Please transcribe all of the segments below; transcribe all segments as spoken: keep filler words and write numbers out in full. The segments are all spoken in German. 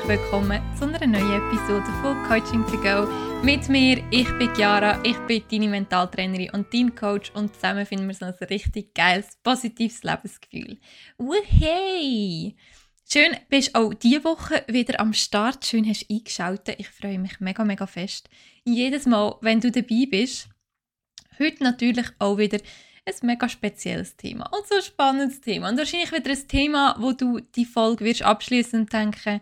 herzlich willkommen zu einer neuen Episode von Coaching to Go. Mit mir, ich bin Chiara, ich bin deine Mentaltrainerin und dein Coach und zusammen finden wir so ein richtig geiles, positives Lebensgefühl. Hey! Schön, bist auch diese Woche wieder am Start. Schön, hast du eingeschaltet. Ich freue mich mega, mega fest. Jedes Mal, wenn du dabei bist. Heute natürlich auch wieder ein mega spezielles Thema und so ein spannendes Thema. Und wahrscheinlich wieder ein Thema, wo du die Folge wirst abschließen und denken,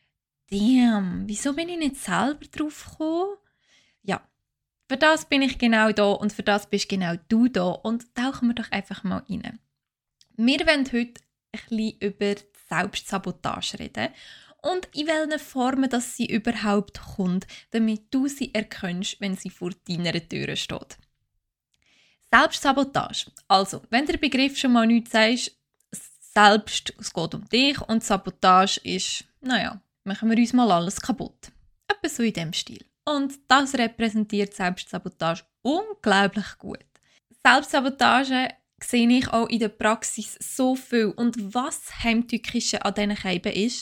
damn, wieso bin ich nicht selber drauf gekommen? Ja, für das bin ich genau da und für das bist genau du da. Und tauchen wir doch einfach mal rein. Wir wollen heute ein bisschen über die Selbstsabotage reden und in welchen Formen dass sie überhaupt kommt, damit du sie erkennst, wenn sie vor deiner Tür steht. Selbstsabotage. Also, wenn der Begriff schon mal nichts sagt, selbst, es geht um dich und Sabotage ist, naja, machen wir uns mal alles kaputt. Etwas so in dem Stil. Und das repräsentiert Selbstsabotage unglaublich gut. Selbstsabotage sehe ich auch in der Praxis so viel. Und was Heimtückische an diesen Scheiben ist,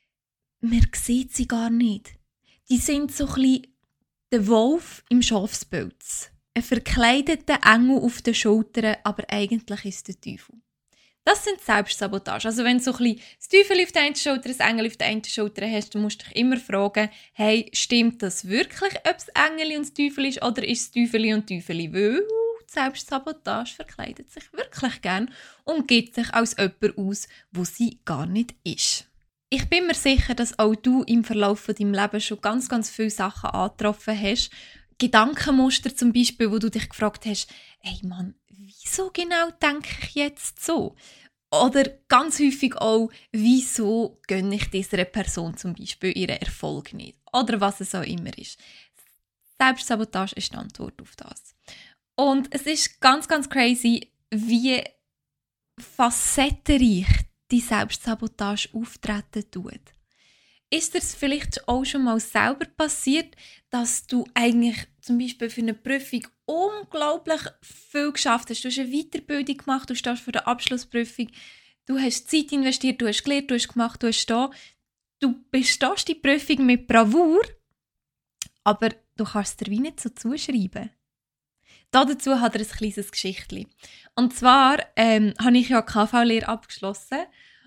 man sieht sie gar nicht. Die sind so ein bisschen der Wolf im Schafspelz. Ein verkleideter Engel auf den Schultern, aber eigentlich ist es der Teufel. Das sind Selbstsabotage. Also wenn du so ein bisschen das Teufel auf der einen Schulter, das Engel auf der einen Schulter hast, dann musst du dich immer fragen, hey, stimmt das wirklich, ob es Engel und das Teufel ist oder ist es Teufel und Teufel? Weil die Selbstsabotage verkleidet sich wirklich gern und gibt sich als jemand aus, wo sie gar nicht ist. Ich bin mir sicher, dass auch du im Verlauf von deinem Leben schon ganz, ganz viele Sachen angetroffen hast. Gedankenmuster zum Beispiel, wo du dich gefragt hast, hey Mann, wieso genau denke ich jetzt so? Oder ganz häufig auch, wieso gönne ich dieser Person zum Beispiel ihren Erfolg nicht? Oder was es auch immer ist. Selbstsabotage ist die Antwort auf das. Und es ist ganz, ganz crazy, wie facettenreich die Selbstsabotage auftreten tut. Ist dir es vielleicht auch schon mal selber passiert, dass du eigentlich zum Beispiel für eine Prüfung unglaublich viel geschafft hast? Du hast eine Weiterbildung gemacht, du stehst für die Abschlussprüfung, du hast Zeit investiert, du hast gelernt, du hast gemacht, du hast da. Du bestehst die Prüfung mit Bravour, aber du kannst es dir wie nicht so zuschreiben. Dazu hat er ein kleines Geschichtchen. Und zwar ähm, habe ich ja K V-Lehre abgeschlossen.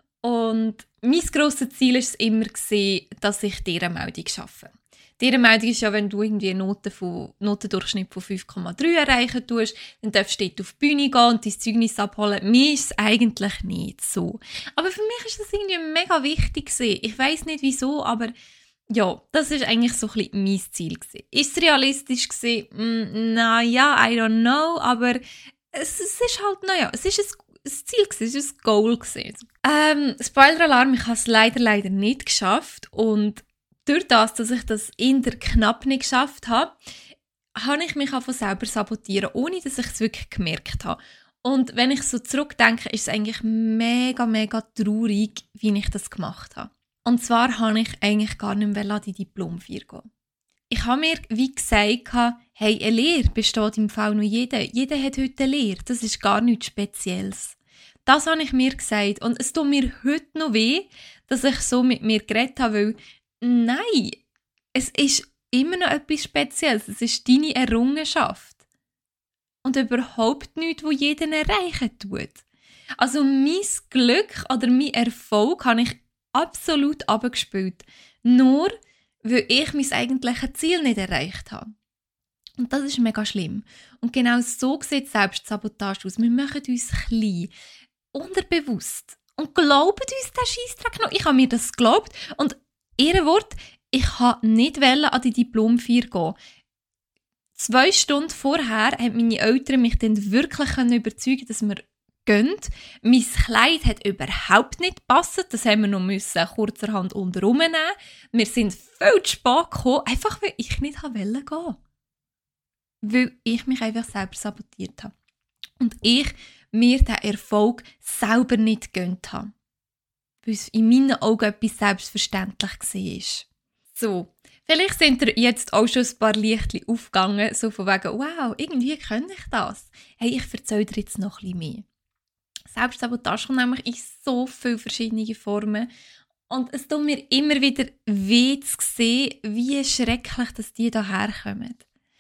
Und mein grosses Ziel war es immer, dass ich diese Meldung schaffe. Diese Meldung ist ja, wenn du irgendwie eine Note von, Notendurchschnitt von fünf Komma drei erreichen tust, dann darfst du dort auf die Bühne gehen und dein Zeugnis abholen. Mir ist es eigentlich nicht so. Aber für mich war das irgendwie mega wichtig. Ich weiss nicht wieso, aber ja, das war eigentlich so ein bisschen mein Ziel. Ist es realistisch gewesen? Mm, naja, I don't know, aber es, es ist halt, naja, es ist ein das Ziel war, es war ein Goal. Ähm, Spoiler-Alarm, ich habe es leider, leider nicht geschafft. Und durch das, dass ich das in der knapp nicht geschafft habe, habe ich mich von selber sabotieren, ohne dass ich es wirklich gemerkt habe. Und wenn ich so zurückdenke, ist es eigentlich mega, mega traurig, wie ich das gemacht habe. Und zwar habe ich eigentlich gar nicht mehr an die Diplomfeier gehen. Ich habe mir wie gesagt, hey, eine Lehre besteht im Fall noch jeder. Jeder hat heute eine Lehre. Das ist gar nichts Spezielles. Das habe ich mir gesagt. Und es tut mir heute noch weh, dass ich so mit mir geredet habe, weil nein, es ist immer noch etwas Spezielles. Es ist deine Errungenschaft. Und überhaupt nichts, was jeden erreichen tut. Also mein Glück oder mein Erfolg habe ich absolut abgespielt. Nur weil ich mein eigentliches Ziel nicht erreicht habe. Und das ist mega schlimm. Und genau so sieht Selbstsabotage aus. Wir machen uns klein, unterbewusst und glauben uns den Scheissdreck noch. Ich habe mir das geglaubt und ihr Wort, ich wollte nicht an die Diplomfeier gehen. Zwei Stunden vorher haben meine Eltern mich dann wirklich überzeugen, dass wir gehen. Mein Kleid hat überhaupt nicht gepasst. Das haben wir noch müssen kurzerhand unterrum nehmen. Wir sind viel zu spät gekommen, einfach weil ich nicht gehen wollte. Weil ich mich einfach selber sabotiert habe. Und ich mir den Erfolg selber nicht gegönnt habe. Weil es in meinen Augen etwas selbstverständlich war. So, vielleicht sind dir jetzt auch schon ein paar Lichtchen aufgegangen, so von wegen, wow, irgendwie kann ich das. Hey, ich erzähle dir jetzt noch ein bisschen mehr. Selbstsabotage kommt nämlich in so viele verschiedene Formen. Und es tut mir immer wieder weh zu sehen, wie schrecklich dass die daherkommen.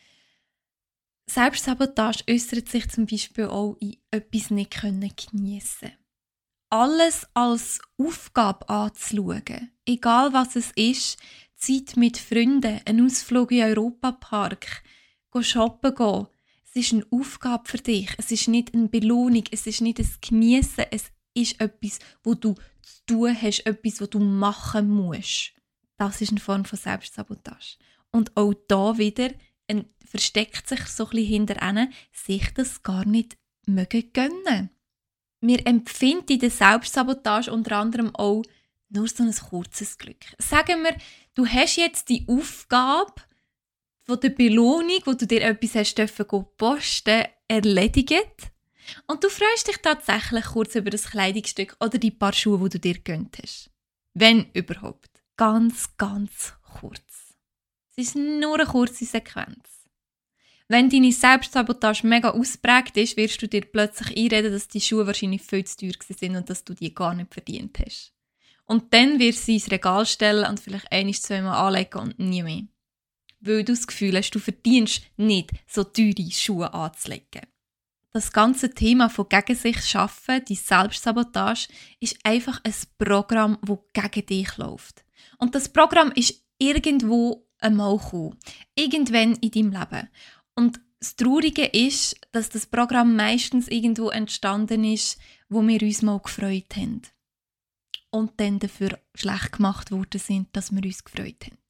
Selbstsabotage äußert sich zum Beispiel auch in etwas nicht geniessen. Alles als Aufgabe anzuschauen, egal was es ist, Zeit mit Freunden, ein Ausflug in den Europapark, shoppen gehen. Es ist eine Aufgabe für dich, es ist nicht eine Belohnung, es ist nicht ein Geniessen, es ist etwas, wo du zu tun hast, etwas, was du machen musst. Das ist eine Form von Selbstsabotage. Und auch da wieder ein, versteckt sich so ein bisschen hinter ihnen, sich das gar nicht mögen gönnen. Wir empfinden in der Selbstsabotage unter anderem auch nur so ein kurzes Glück. Sagen wir, du hast jetzt die Aufgabe von der Belohnung, wo du dir etwas hast dürfen posten, erledigt. Und du freust dich tatsächlich kurz über das Kleidungsstück oder die paar Schuhe, die du dir gegönnt hast. Wenn überhaupt. Ganz, ganz kurz. Es ist nur eine kurze Sequenz. Wenn deine Selbstsabotage mega ausprägt ist, wirst du dir plötzlich einreden, dass die Schuhe wahrscheinlich viel zu teuer sind und dass du die gar nicht verdient hast. Und dann wirst du sie ins Regal stellen und vielleicht ein-, zweimal anlegen und nie mehr. Weil du das Gefühl hast, du verdienst nicht, so teure Schuhe anzulegen. Das ganze Thema von gegen sich arbeiten, die Selbstsabotage, ist einfach ein Programm, das gegen dich läuft. Und das Programm ist irgendwo einmal gekommen. Irgendwann in deinem Leben. Und das Traurige ist, dass das Programm meistens irgendwo entstanden ist, wo wir uns mal gefreut haben. Und dann dafür schlecht gemacht worden sind, dass wir uns gefreut haben.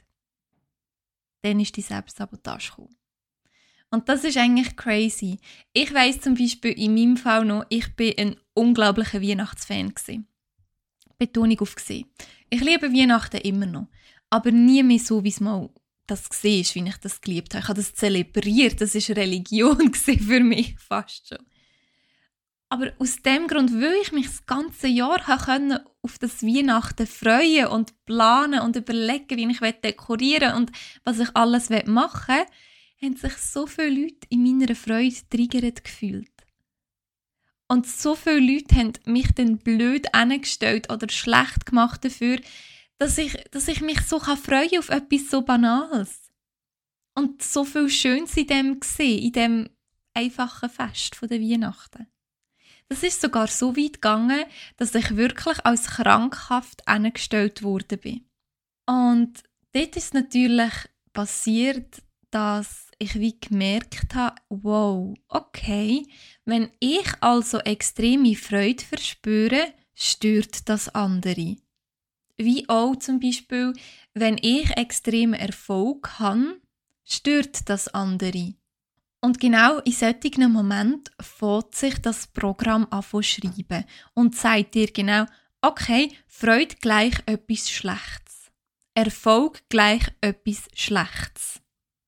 Dann ist die Selbstsabotage gekommen. Und das ist eigentlich crazy. Ich weiss zum Beispiel in meinem Fall noch, ich bin ein unglaublicher Weihnachtsfan gewesen. Betonung auf gesehen. Ich liebe Weihnachten immer noch, aber nie mehr so, wie es mal das war, wie ich das geliebt habe. Ich habe das zelebriert, das war Religion für mich fast schon. Aber aus dem Grund, weil ich mich das ganze Jahr konnte auf das Weihnachten freuen und planen und überlegen, wie ich dekorieren und was ich alles machen will, haben sich so viele Leute in meiner Freude getriggert gefühlt. Und so viele Leute haben mich dann blöd angestellt oder schlecht gemacht dafür, dass ich, dass ich mich so freuen kann auf etwas so Banales. Und so viel Schönes in dem gesehen, in dem einfachen Fest von der Weihnachten. Das ist sogar so weit gegangen, dass ich wirklich als krankhaft angestellt worden bin. Und dort ist natürlich passiert, dass ich wie gemerkt habe, wow, okay, wenn ich also extreme Freude verspüre, stört das andere. Wie auch zum Beispiel, wenn ich extremen Erfolg habe, stört das andere. Und genau in solchen Momenten fängt sich das Programm an zu schreiben und sagt dir genau, okay, Freude gleich etwas Schlechtes. Erfolg gleich etwas Schlechtes.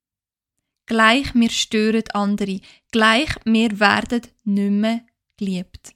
Gleich wir stören andere. Gleich wir werden nicht mehr geliebt.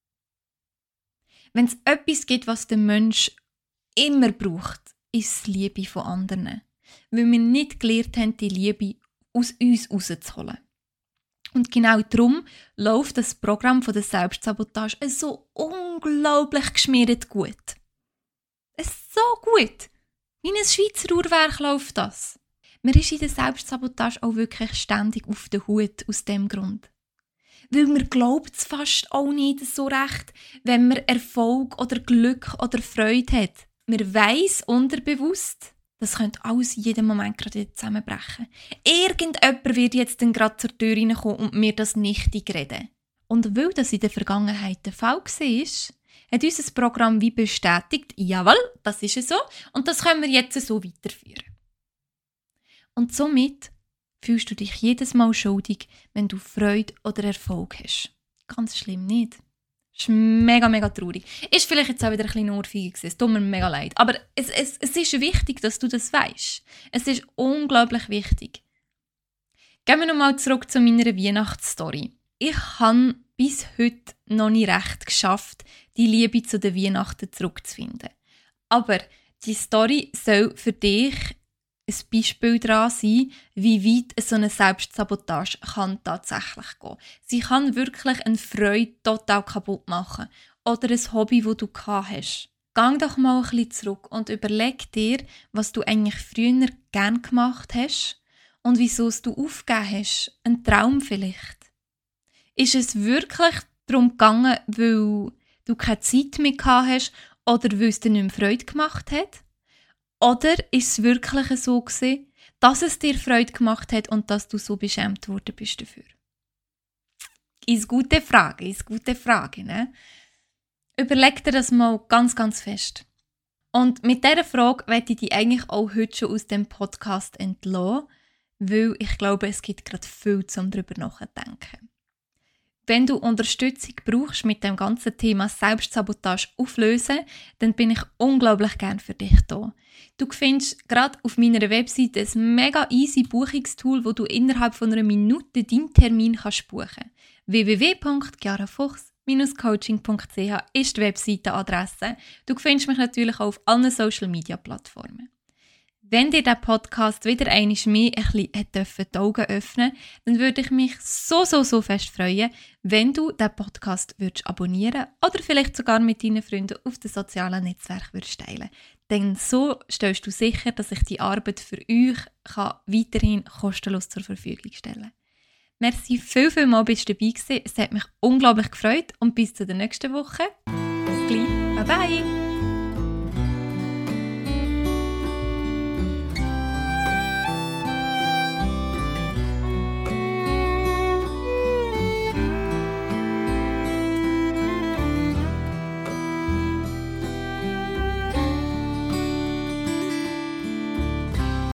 Wenn es etwas gibt, was der Mensch immer braucht, ist die Liebe von anderen. Weil wir nicht gelernt haben, die Liebe aus uns rauszuholen. Und genau darum läuft das Programm von der Selbstsabotage so unglaublich geschmiert gut. Es ist so gut. Wie ein Schweizer Uhrwerk läuft das. Man ist in der Selbstsabotage auch wirklich ständig auf der Hut aus dem Grund. Weil man glaubt es fast auch nicht so recht, wenn man Erfolg oder Glück oder Freude hat. Man weiss unterbewusst, das könnte alles in jedem Moment gerade zusammenbrechen. Irgendjemand wird jetzt dann gerade zur Tür reinkommen und mir das nichtig reden. Und weil das in der Vergangenheit der Fall war, hat unser Programm wie bestätigt, jawohl, das ist so und das können wir jetzt so weiterführen. Und somit fühlst du dich jedes Mal schuldig, wenn du Freude oder Erfolg hast. Ganz schlimm nicht. Das ist mega, mega traurig. Ist vielleicht jetzt auch wieder ein bisschen Ohrfeige gewesen. Es tut mir mega leid. Aber es, es, es ist wichtig, dass du das weisst. Es ist unglaublich wichtig. Gehen wir nochmal zurück zu meiner Weihnachtsstory. Ich habe bis heute noch nicht recht geschafft, die Liebe zu den Weihnachten zurückzufinden. Aber die Story soll für dich ein Beispiel daran sein, wie weit so eine Selbstsabotage kann tatsächlich gehen. Sie kann wirklich eine Freude total kaputt machen. Oder ein Hobby, das du gehabt hast. Gang doch mal ein bisschen zurück und überleg dir, was du eigentlich früher gern gemacht hast und wieso es du aufgegeben hast. Ein Traum vielleicht. Ist es wirklich darum gegangen, weil du keine Zeit mehr gehabt hast oder weil es dir nicht mehr Freude gemacht hat? Oder ist es wirklich so gewesen, dass es dir Freude gemacht hat und dass du so beschämt worden bist dafür? Ist gute Frage, ist gute Frage, ne? Überleg dir das mal ganz, ganz fest. Und mit dieser Frage möchte ich dich eigentlich auch heute schon aus dem Podcast entlassen, weil ich glaube, es gibt gerade viel, um darüber nachzudenken. Wenn du Unterstützung brauchst mit dem ganzen Thema Selbstsabotage auflösen, dann bin ich unglaublich gern für dich da. Du findest gerade auf meiner Webseite ein mega easy Buchungstool, wo du innerhalb von einer Minute deinen Termin kannst buchen. w w w punkt chiara fuchs Bindestrich coaching punkt c h ist die Webseitenadresse. Du findest mich natürlich auch auf allen Social Media Plattformen. Wenn dir der Podcast wieder einmal mehr ein bisschen die Augen öffnen, dann würde ich mich so, so, so fest freuen, wenn du den Podcast würdest abonnieren oder vielleicht sogar mit deinen Freunden auf den sozialen Netzwerken würdest teilen. Denn so stellst du sicher, dass ich die Arbeit für euch kann weiterhin kostenlos zur Verfügung stellen kann. Merci viel, viel mal bist du dabei gewesen. Es hat mich unglaublich gefreut und bis zur nächsten Woche. Bis gleich. Bye bye.